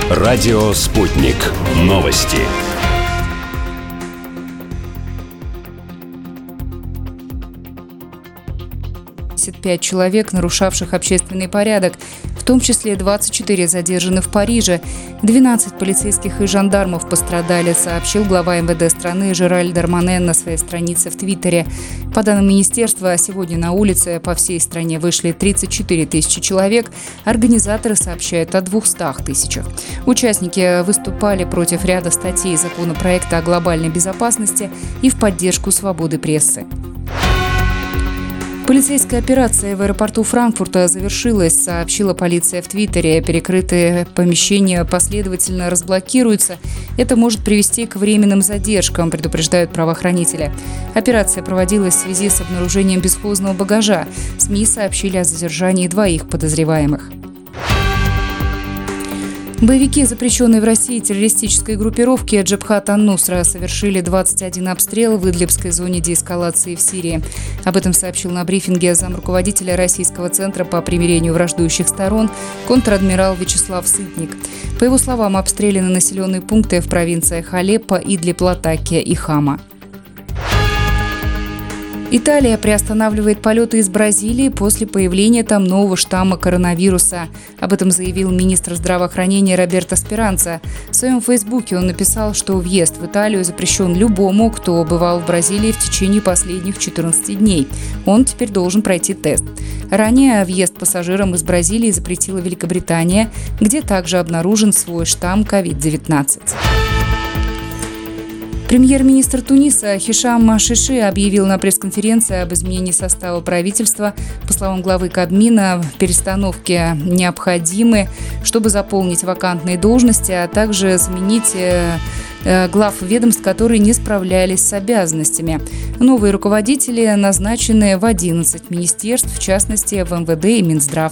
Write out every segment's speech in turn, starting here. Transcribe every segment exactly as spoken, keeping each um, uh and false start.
Радио «Спутник». Новости. пять человек, нарушавших общественный порядок, в том числе двадцать четыре задержаны в Париже. двенадцать полицейских и жандармов пострадали, сообщил глава эм вэ дэ страны Жераль Дарманен на своей странице в Твиттере. По данным министерства, сегодня на улице по всей стране вышли тридцать четыре тысячи человек. Организаторы сообщают о двухстах тысячах. Участники выступали против ряда статей законопроекта о глобальной безопасности и в поддержку свободы прессы. Полицейская операция в аэропорту Франкфурта завершилась, сообщила полиция в Твиттере. Перекрытые помещения последовательно разблокируются. Это может привести к временным задержкам, предупреждают правоохранители. Операция проводилась в связи с обнаружением бесхозного багажа. СМИ сообщили о задержании двоих подозреваемых. Боевики, запрещенные в России террористической группировки Джабхат ан-Нусра, совершили двадцать один обстрел в Идлибской зоне деэскалации в Сирии. Об этом сообщил на брифинге замруководителя Российского центра по примирению враждующих сторон контр-адмирал Вячеслав Сытник. По его словам, обстреляны населенные пункты в провинциях Алеппо, Идлиб, Латакия и Хама. Италия приостанавливает полеты из Бразилии после появления там нового штамма коронавируса. Об этом заявил министр здравоохранения Роберто Спиранца. В своем фейсбуке он написал, что въезд в Италию запрещен любому, кто бывал в Бразилии в течение последних четырнадцати дней. Он теперь должен пройти тест. Ранее въезд пассажирам из Бразилии запретила Великобритания, где также обнаружен свой штамм ковид девятнадцать. Премьер-министр Туниса Хишам Шиши объявил на пресс-конференции об изменении состава правительства. По словам главы Кабмина, перестановки необходимы, чтобы заполнить вакантные должности, а также заменить глав ведомств, которые не справлялись с обязанностями. Новые руководители назначены в одиннадцать министерств, в частности, в эм вэ дэ и Минздрав.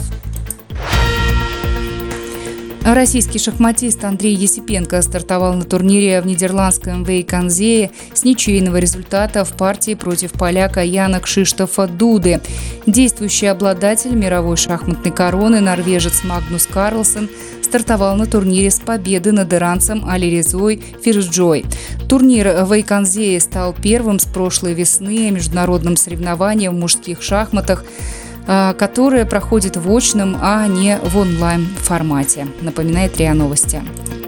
Российский шахматист Андрей Есипенко стартовал на турнире в нидерландском Вейканзее с ничейного результата в партии против поляка Яна Кшиштофа Дуды. Действующий обладатель мировой шахматной короны, норвежец Магнус Карлсен, стартовал на турнире с победы над иранцем Алирезой Фирсджой. Турнир в Вейканзее стал первым с прошлой весны международным соревнованием в мужских шахматах, которое проходит в очном, а не в онлайн-формате, напоминает РИА Новости.